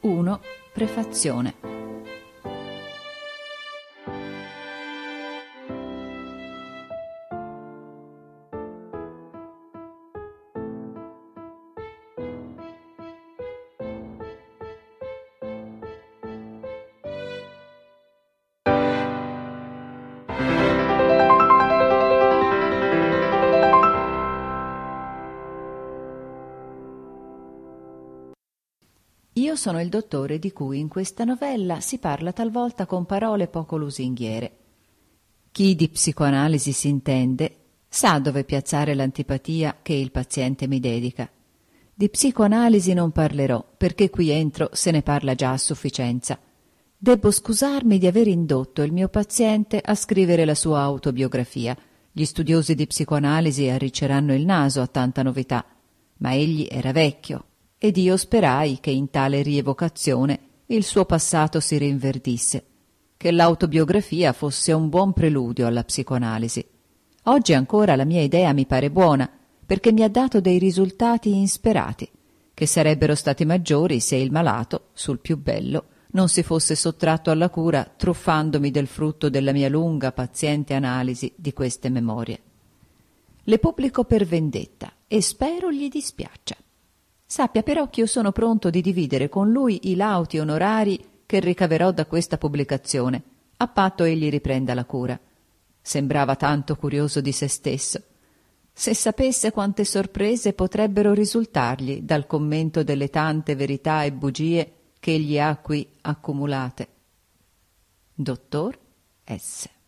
1. Prefazione. Io sono il dottore di cui in questa novella si parla talvolta con parole poco lusinghiere. Chi di psicoanalisi si intende sa dove piazzare l'antipatia che il paziente mi dedica. Di psicoanalisi non parlerò, perché qui entro se ne parla già a sufficienza. Debbo scusarmi di aver indotto il mio paziente a scrivere la sua autobiografia. Gli studiosi di psicoanalisi arricceranno il naso a tanta novità, ma egli era vecchio, ed io sperai che in tale rievocazione il suo passato si rinverdisse, che l'autobiografia fosse un buon preludio alla psicoanalisi. Oggi ancora la mia idea mi pare buona, perché mi ha dato dei risultati insperati, che sarebbero stati maggiori se il malato, sul più bello, non si fosse sottratto alla cura truffandomi del frutto della mia lunga, paziente analisi di queste memorie. Le pubblico per vendetta e spero gli dispiaccia. Sappia però che io sono pronto di dividere con lui i lauti onorari che ricaverò da questa pubblicazione, a patto egli riprenda la cura. Sembrava tanto curioso di se stesso. Se sapesse quante sorprese potrebbero risultargli dal commento delle tante verità e bugie che egli ha qui accumulate. Dottor S.